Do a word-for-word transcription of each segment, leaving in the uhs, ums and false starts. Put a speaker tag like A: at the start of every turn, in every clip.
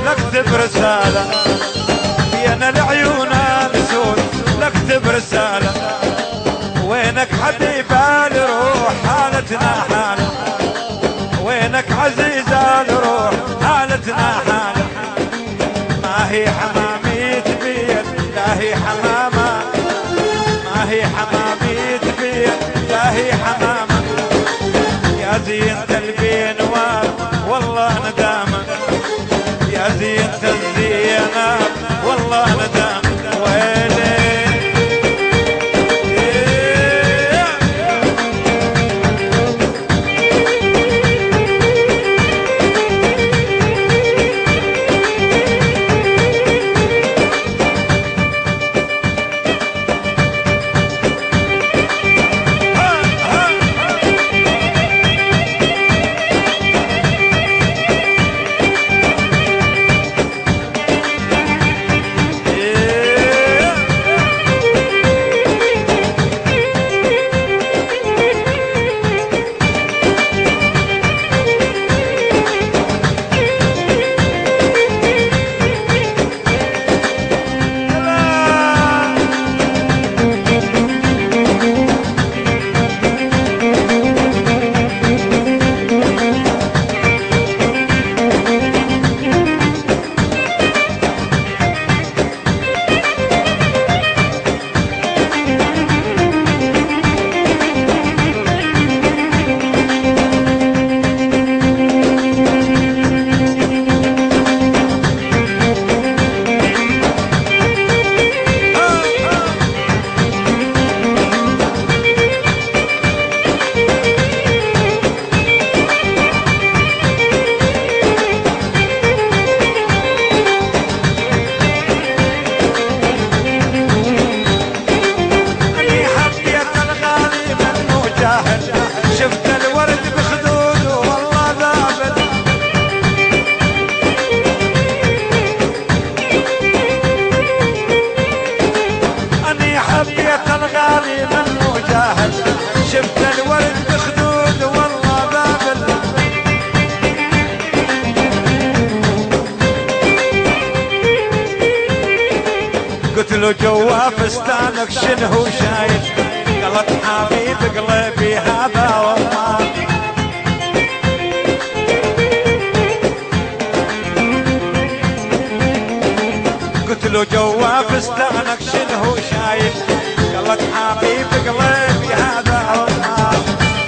A: لاكتب رسالة بين العيون السود، لاكتب رسالة وينك حبيبة الروح حالتنا حالة، وينك عزيزة الروح حالتنا حالة. ما هي حمامي تبين لا هي حمامة، ما هي حمامي تبين لا هي حمامة. يا زينة البينوار والله ندامة، يا زينة الزينة والله ندامة. ويلي قلت له جوا فستانك شنو شايل؟ قالت حبيب قلبي هذا والله. قلت له جوا فستانك شنو شايل؟ قالت حبيب قلبي هذا والله.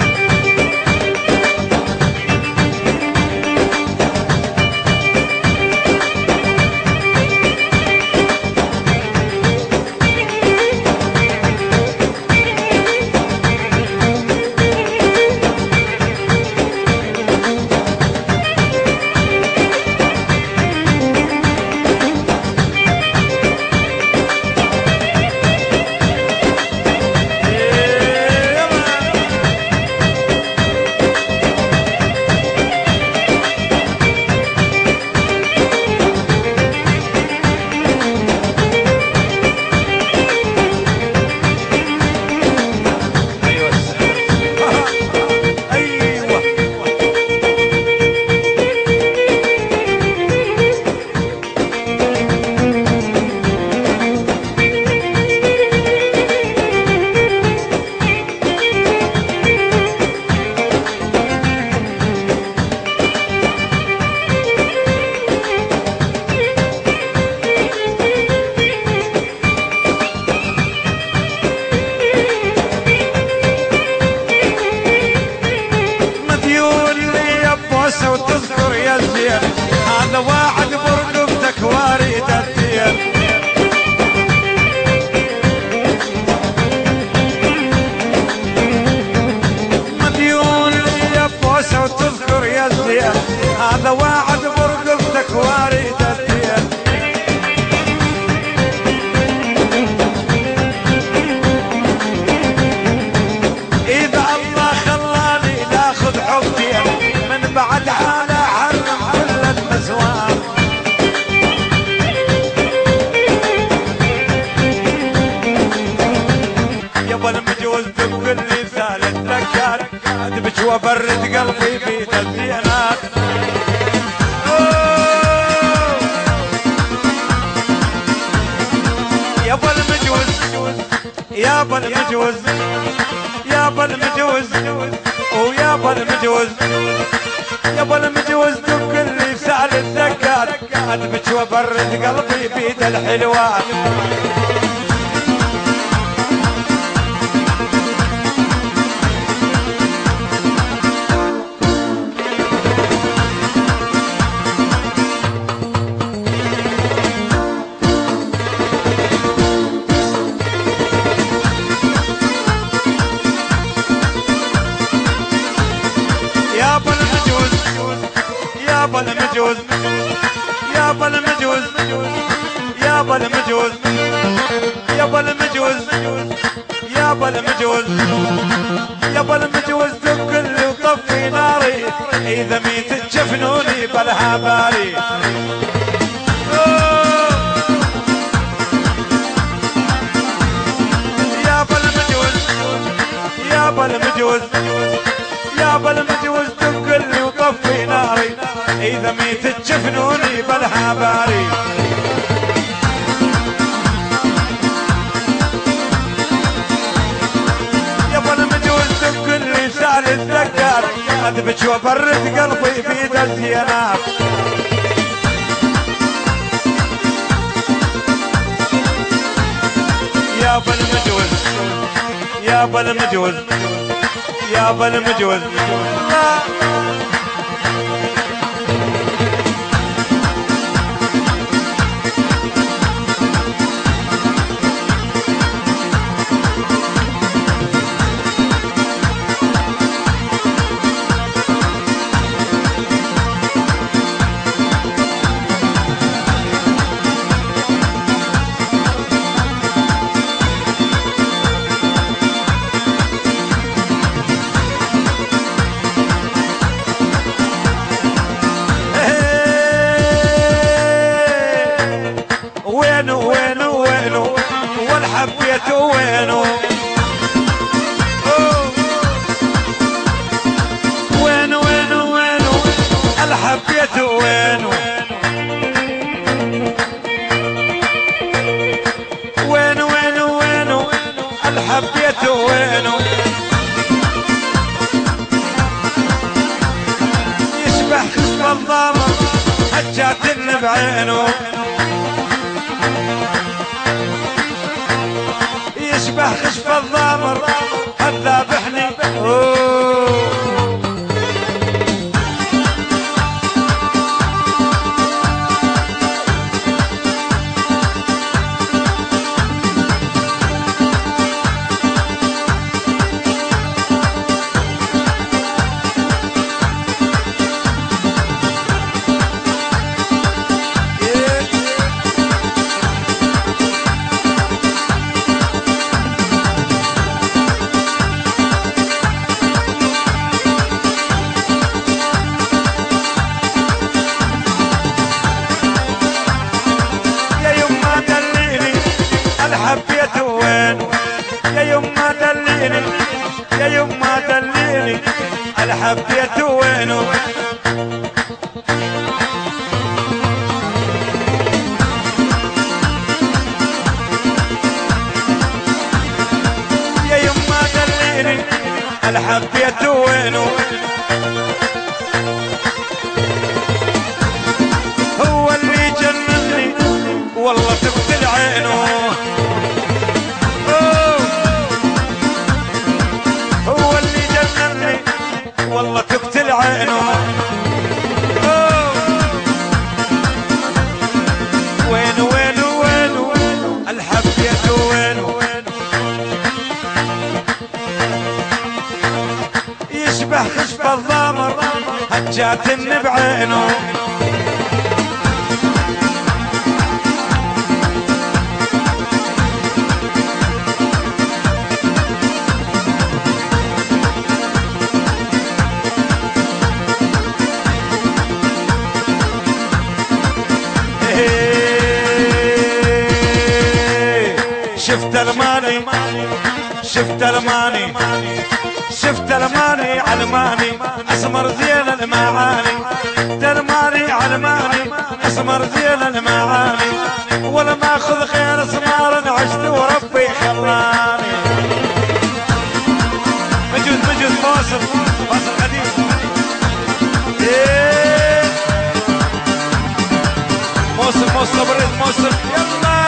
A: وتذكر يا زين هذا واحد برقبتك واريد الدين. مديون يا بوسه وتذكر يا زين هذا واحد برقبتك واريد الدين. إذا الله خلاني ناخذ حبي من بعد على حرم كل النسوان. يابا المجوز تقول لي ثالث دكان ادبش وبرد قلبي في تزينات. يا بالمجوز يا بالمجوز ويا بالمجوز يا بالمجوز دق اللي سال الذكر ادبج وبرد قلبي بيد الحلوات يا بالمجوز يا بالمجوز يا بالمجوز يا بالمجوز يا بالمجوز يا بالمجوز يا بالمجوز دق اللي وطفي ناري اذا ميت تجفنوني بلها باري يا بالمجوز يا بالمجوز يا بالمجوز دق اللي وطفي ناري اذا ميت تجفنوني بلها باري يا بالمجوز دق اللي سال الذكر اذبج وبرد قلبي بيد الزينات يا بالمجوز يا بالمجوز يا بالمجوز وينو وينو وينو والحبيت وينو وينو وينو وينو الحبيت وينو وينو وينو وينو الحبيت وينو يشبه خصم الضامر حجات بعينه يشبه خشف الضامر الذابحني الحبيت وينو يا يما دليني يا يما دليني الحبيت وينو يا يما دليني الحبيت وينو هو اللي جنني والله تقتل عينه والله تقتل عينه وينو وينو وينو الحبيت وينو يشبه خشب الضامر هجات بعينه شفت الماني شفت الماني شفت الماني علماني اسمر زين المعاني ترماني علماني اسمر زين المعاني ولا ماخذ خير اسمار عشت وربي خلاني تبريد موسم يلا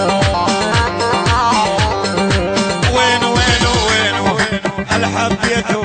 A: حبيت